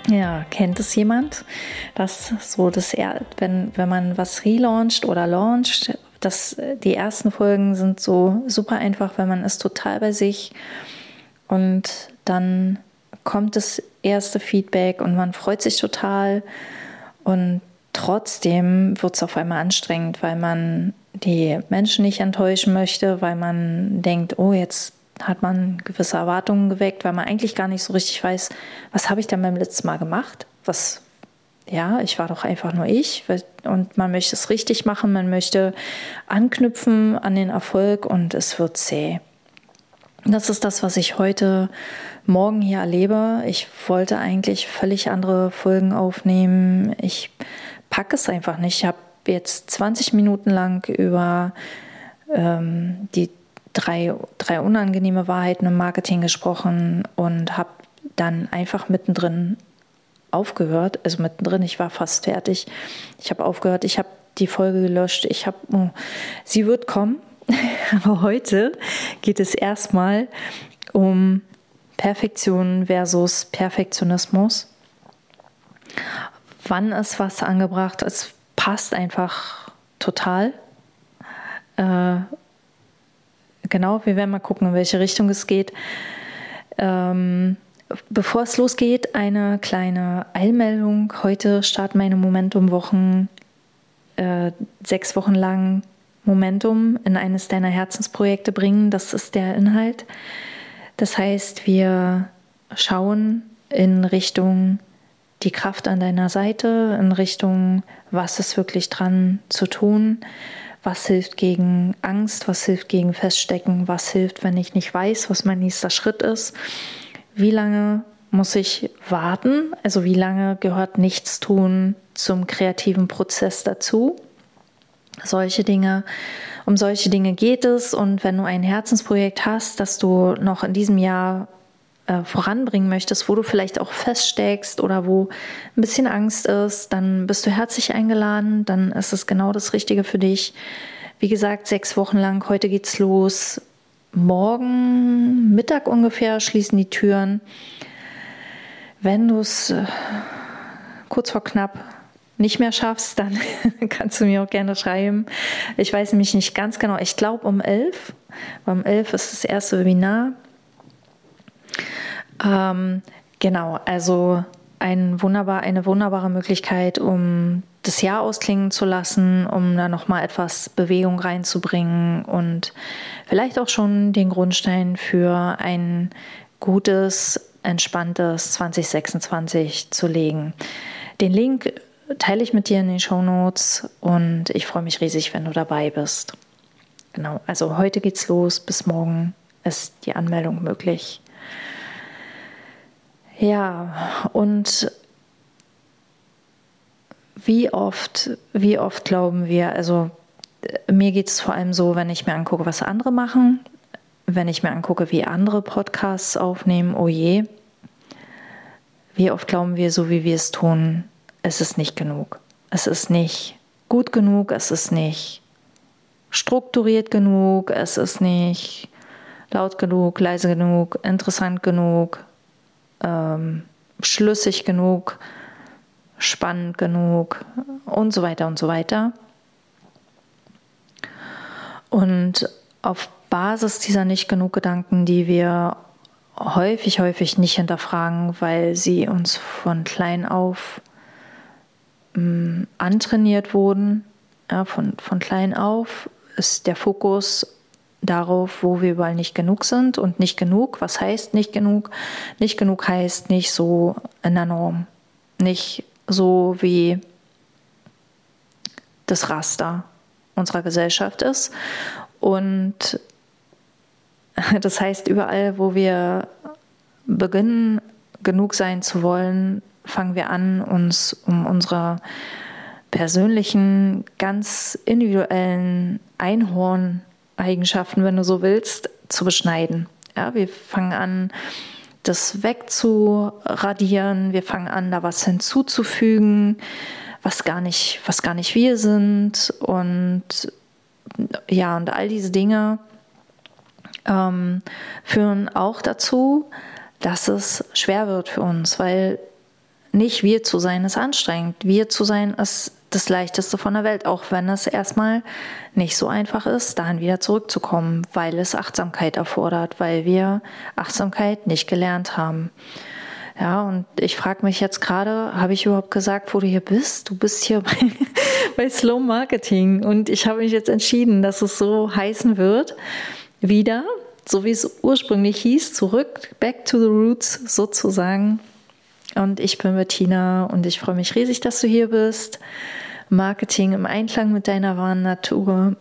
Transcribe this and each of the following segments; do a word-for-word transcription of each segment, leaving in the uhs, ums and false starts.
Ja, kennt es jemand, dass so das, wenn, wenn man was relauncht oder launcht, dass die ersten Folgen sind so super einfach, weil man ist total bei sich und dann kommt das erste Feedback und man freut sich total und trotzdem wird es auf einmal anstrengend, weil man die Menschen nicht enttäuschen möchte, weil man denkt, oh, jetzt hat man gewisse Erwartungen geweckt, weil man eigentlich gar nicht so richtig weiß, was habe ich denn beim letzten Mal gemacht? Was, ja, ich war doch einfach nur ich und man möchte es richtig machen, man möchte anknüpfen an den Erfolg und es wird zäh. Das ist das, was ich heute Morgen hier erlebe. Ich wollte eigentlich völlig andere Folgen aufnehmen. Ich packe es einfach nicht. Ich habe jetzt zwanzig Minuten lang über ähm, die Drei, drei unangenehme Wahrheiten im Marketing gesprochen und habe dann einfach mittendrin aufgehört. Also mittendrin, ich war fast fertig. Ich habe aufgehört, ich habe die Folge gelöscht. Ich habe, oh, sie wird kommen. Aber heute geht es erstmal um Perfektion versus Perfektionismus. Wann ist was angebracht? Es passt einfach total. Äh, Genau, wir werden mal gucken, in welche Richtung es geht. Ähm, bevor es losgeht, eine kleine Eilmeldung. Heute starten meine Momentum-Wochen, äh, sechs Wochen lang Momentum in eines deiner Herzensprojekte bringen. Das ist der Inhalt. Das heißt, wir schauen in Richtung die Kraft an deiner Seite, in Richtung, was ist wirklich dran zu tun. Was hilft gegen Angst? Was hilft gegen Feststecken? Was hilft, wenn ich nicht weiß, was mein nächster Schritt ist? Wie lange muss ich warten? Also wie lange gehört Nichtstun zum kreativen Prozess dazu? Solche Dinge, um solche Dinge geht es. Und wenn du ein Herzensprojekt hast, das du noch in diesem Jahr äh, voranbringen möchtest, wo du vielleicht auch feststeckst oder wo ein bisschen Angst ist, dann bist du herzlich eingeladen, dann ist es genau das Richtige für dich. Wie gesagt, sechs Wochen lang, heute geht's los. Morgen Mittag ungefähr schließen die Türen. Wenn du es äh, kurz vor knapp nicht mehr schaffst, dann kannst du mir auch gerne schreiben. Ich weiß nämlich nicht ganz genau, ich glaube um elf, weil um elf ist das erste Webinar. Ähm, genau, also ein wunderbar, eine wunderbare Möglichkeit, um das Jahr ausklingen zu lassen, um da nochmal etwas Bewegung reinzubringen und vielleicht auch schon den Grundstein für ein gutes, entspanntes zwanzig sechsundzwanzig zu legen. Den Link teile ich mit dir in den Shownotes und ich freue mich riesig, wenn du dabei bist. Genau, also heute geht's los, bis morgen ist die Anmeldung möglich. Ja, und wie oft, wie oft glauben wir, also mir geht es vor allem so, wenn ich mir angucke, was andere machen, wenn ich mir angucke, wie andere Podcasts aufnehmen, oh je, wie oft glauben wir, so wie wir es tun, es ist nicht genug. Es ist nicht gut genug, es ist nicht strukturiert genug, es ist nicht laut genug, leise genug, interessant genug, ähm, schlüssig genug, spannend genug und so weiter und so weiter. Und auf Basis dieser nicht genug Gedanken, die wir häufig, häufig nicht hinterfragen, weil sie uns von klein auf mh, antrainiert wurden, ja, von, von klein auf ist der Fokus darauf, wo wir überall nicht genug sind und nicht genug. Was heißt nicht genug? Nicht genug heißt nicht so in der Norm, nicht so wie das Raster unserer Gesellschaft ist. Und das heißt, überall, wo wir beginnen, genug sein zu wollen, fangen wir an, uns um unsere persönlichen, ganz individuellen Einhorn-Eigenschaften, wenn du so willst, zu beschneiden. Ja, wir fangen an, das wegzuradieren, wir fangen an, da was hinzuzufügen, was gar nicht, was gar nicht wir sind. Und ja, und all diese Dinge ähm, führen auch dazu, dass es schwer wird für uns, weil nicht wir zu sein ist anstrengend. Wir zu sein ist das Leichteste von der Welt, auch wenn es erstmal nicht so einfach ist, dahin wieder zurückzukommen, weil es Achtsamkeit erfordert, weil wir Achtsamkeit nicht gelernt haben. Ja, und ich frage mich jetzt gerade, habe ich überhaupt gesagt, wo du hier bist? Du bist hier bei, bei Slow Marketing und ich habe mich jetzt entschieden, dass es so heißen wird, wieder, so wie es ursprünglich hieß, zurück, back to the roots sozusagen. Und ich bin Bettina und ich freue mich riesig, dass du hier bist. Marketing im Einklang mit deiner wahren Natur.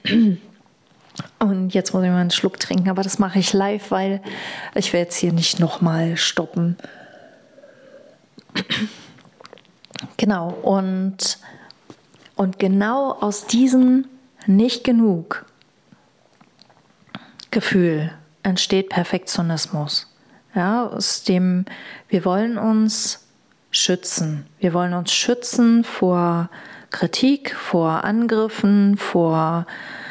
Und jetzt muss ich mal einen Schluck trinken, aber das mache ich live, weil ich werde jetzt hier nicht nochmal stoppen. Genau, und, und genau aus diesem nicht genug Gefühl entsteht Perfektionismus. Ja, aus dem, wir wollen uns schützen. Wir wollen uns schützen vor Kritik, vor Angriffen, vor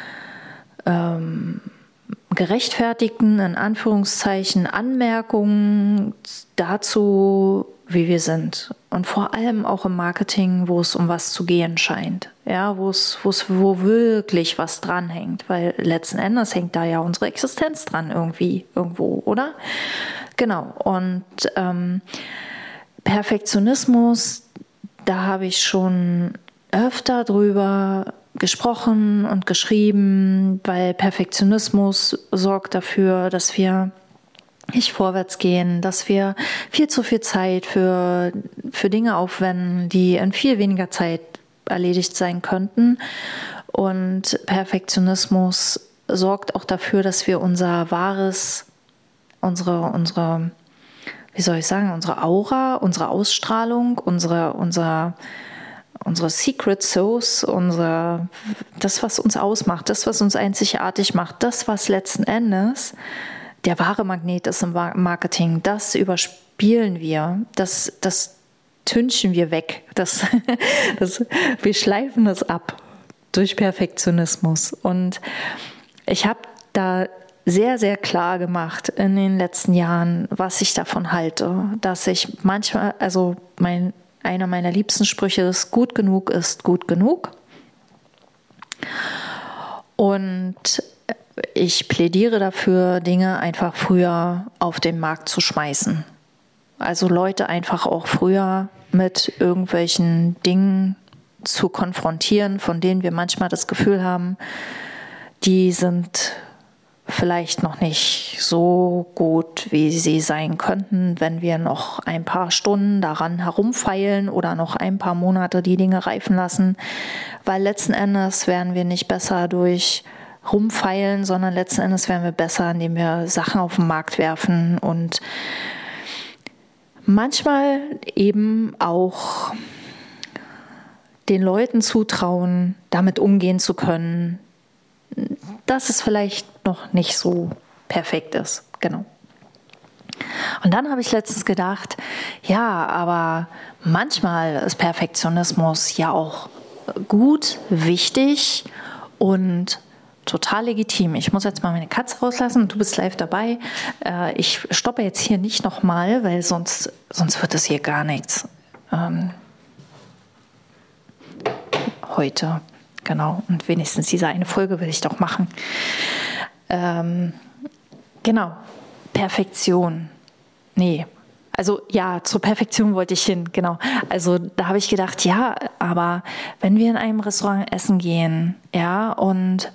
ähm, gerechtfertigten, in Anführungszeichen, Anmerkungen dazu, wie wir sind. Und vor allem auch im Marketing, wo es um was zu gehen scheint. Ja, wo es, wo es, wo wirklich was dranhängt. Weil letzten Endes hängt da ja unsere Existenz dran irgendwie, irgendwo, oder? Genau. Und ähm, Perfektionismus, da habe ich schon öfter drüber gesprochen und geschrieben, weil Perfektionismus sorgt dafür, dass wir nicht vorwärts gehen, dass wir viel zu viel Zeit für, für Dinge aufwenden, die in viel weniger Zeit erledigt sein könnten. Und Perfektionismus sorgt auch dafür, dass wir unser wahres, unsere, unsere, wie soll ich sagen, unsere Aura, unsere Ausstrahlung, unsere, unser unsere Secret Sauce, unsere, das, was uns ausmacht, das, was uns einzigartig macht, das, was letzten Endes der wahre Magnet ist im Marketing, das überspielen wir, das, das tünchen wir weg, das, das, wir schleifen das ab durch Perfektionismus. Und ich habe da sehr, sehr klar gemacht in den letzten Jahren, was ich davon halte, dass ich manchmal, also mein einer meiner liebsten Sprüche ist, gut genug ist gut genug. Und ich plädiere dafür, Dinge einfach früher auf den Markt zu schmeißen. Also Leute einfach auch früher mit irgendwelchen Dingen zu konfrontieren, von denen wir manchmal das Gefühl haben, die sind vielleicht noch nicht so gut, wie sie sein könnten, wenn wir noch ein paar Stunden daran herumfeilen oder noch ein paar Monate die Dinge reifen lassen, weil letzten Endes werden wir nicht besser durch rumfeilen, sondern letzten Endes werden wir besser, indem wir Sachen auf den Markt werfen und manchmal eben auch den Leuten zutrauen, damit umgehen zu können, dass es vielleicht noch nicht so perfekt ist. Genau. Und dann habe ich letztens gedacht, ja, aber manchmal ist Perfektionismus ja auch gut, wichtig und total legitim. Ich muss jetzt mal meine Katze rauslassen. Du bist live dabei. Ich stoppe jetzt hier nicht nochmal, weil sonst, sonst wird es hier gar nichts. Ähm, heute. Genau, und wenigstens diese eine Folge will ich doch machen. Ähm, genau, Perfektion. Nee, also ja, zur Perfektion wollte ich hin, genau. Also da habe ich gedacht, ja, aber wenn wir in einem Restaurant essen gehen, ja, und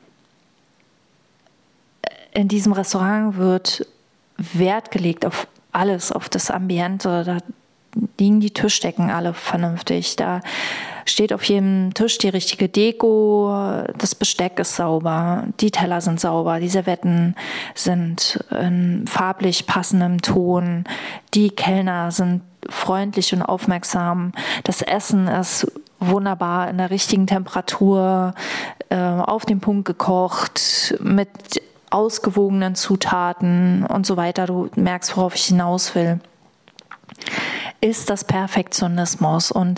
in diesem Restaurant wird Wert gelegt auf alles, auf das Ambiente, da liegen die Tischdecken alle vernünftig, da steht auf jedem Tisch die richtige Deko, das Besteck ist sauber, die Teller sind sauber, die Servietten sind in farblich passendem Ton, die Kellner sind freundlich und aufmerksam, das Essen ist wunderbar in der richtigen Temperatur, äh, auf den Punkt gekocht, mit ausgewogenen Zutaten und so weiter. Du merkst, worauf ich hinaus will. Ist das Perfektionismus? Und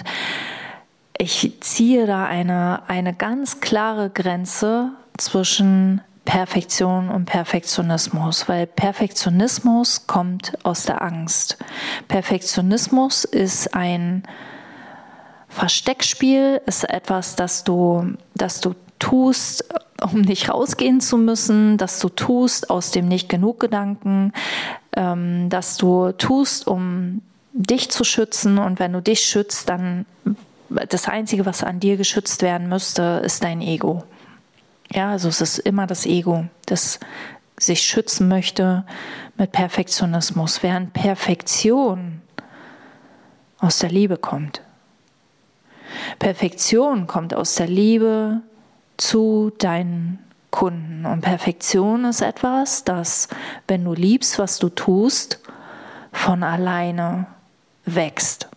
ich ziehe da eine, eine ganz klare Grenze zwischen Perfektion und Perfektionismus, weil Perfektionismus kommt aus der Angst. Perfektionismus ist ein Versteckspiel, ist etwas, das du, das du tust, um nicht rausgehen zu müssen, das du tust aus dem Nicht-Genug-Gedanken, ähm, das du tust, um dich zu schützen, und wenn du dich schützt, dann das Einzige, was an dir geschützt werden müsste, ist dein Ego. Ja, also es ist immer das Ego, das sich schützen möchte mit Perfektionismus, während Perfektion aus der Liebe kommt. Perfektion kommt aus der Liebe zu deinen Kunden. Und Perfektion ist etwas, das, wenn du liebst, was du tust, von alleine wächst.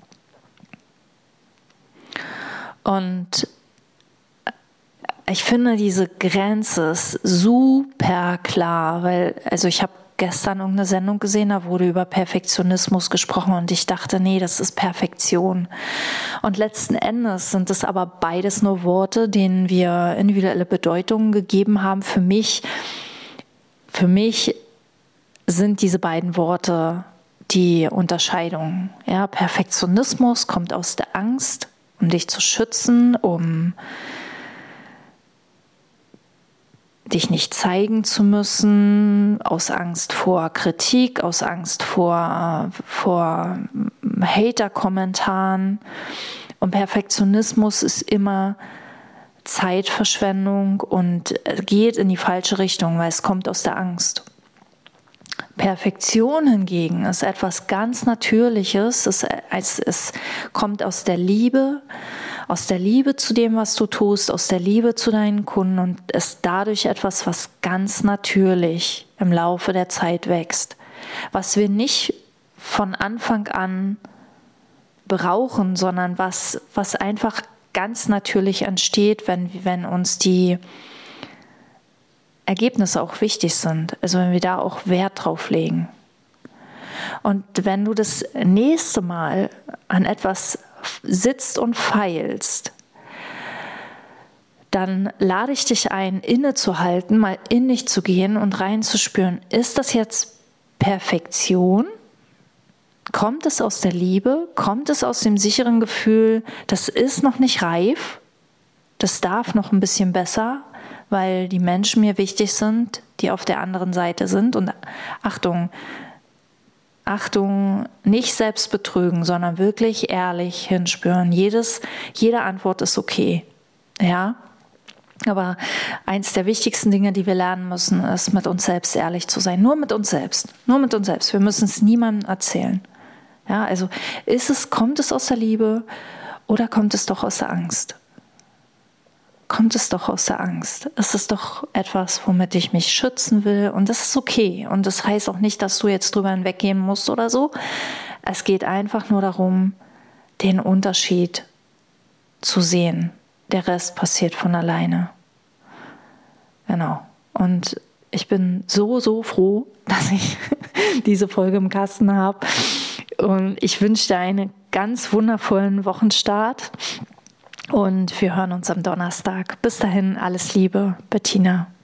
Und ich finde, diese Grenze ist super klar, weil, also ich habe gestern irgendeine Sendung gesehen, da wurde über Perfektionismus gesprochen und ich dachte, nee, das ist Perfektion. Und letzten Endes sind es aber beides nur Worte, denen wir individuelle Bedeutungen gegeben haben. Für mich, für mich sind diese beiden Worte die Unterscheidung. Ja, Perfektionismus kommt aus der Angst, um dich zu schützen, um dich nicht zeigen zu müssen, aus Angst vor Kritik, aus Angst vor, vor Hater-Kommentaren. Und Perfektionismus ist immer Zeitverschwendung und geht in die falsche Richtung, weil es kommt aus der Angst. Perfektion hingegen ist etwas ganz Natürliches, es, es, es kommt aus der Liebe, aus der Liebe zu dem, was du tust, aus der Liebe zu deinen Kunden und ist dadurch etwas, was ganz natürlich im Laufe der Zeit wächst, was wir nicht von Anfang an brauchen, sondern was, was einfach ganz natürlich entsteht, wenn, wenn uns die Ergebnisse auch wichtig sind, also wenn wir da auch Wert drauf legen. Und wenn du das nächste Mal an etwas sitzt und feilst, dann lade ich dich ein, innezuhalten, mal in dich zu gehen und reinzuspüren, ist das jetzt Perfektion? Kommt es aus der Liebe? Kommt es aus dem sicheren Gefühl, das ist noch nicht reif, das darf noch ein bisschen besser, weil die Menschen mir wichtig sind, die auf der anderen Seite sind. Und Achtung, Achtung, nicht selbst betrügen, sondern wirklich ehrlich hinspüren. Jedes, jede Antwort ist okay. Ja? Aber eins der wichtigsten Dinge, die wir lernen müssen, ist, mit uns selbst ehrlich zu sein. Nur mit uns selbst. Nur mit uns selbst. Wir müssen es niemandem erzählen. Ja, also ist es, kommt es aus der Liebe oder kommt es doch aus der Angst? Kommt es doch aus der Angst. Es ist doch etwas, womit ich mich schützen will und das ist okay. Und das heißt auch nicht, dass du jetzt drüber hinweggehen musst oder so. Es geht einfach nur darum, den Unterschied zu sehen. Der Rest passiert von alleine. Genau. Und ich bin so, so froh, dass ich diese Folge im Kasten habe. Und ich wünsche dir einen ganz wundervollen Wochenstart. Und wir hören uns am Donnerstag. Bis dahin, alles Liebe, Bettina.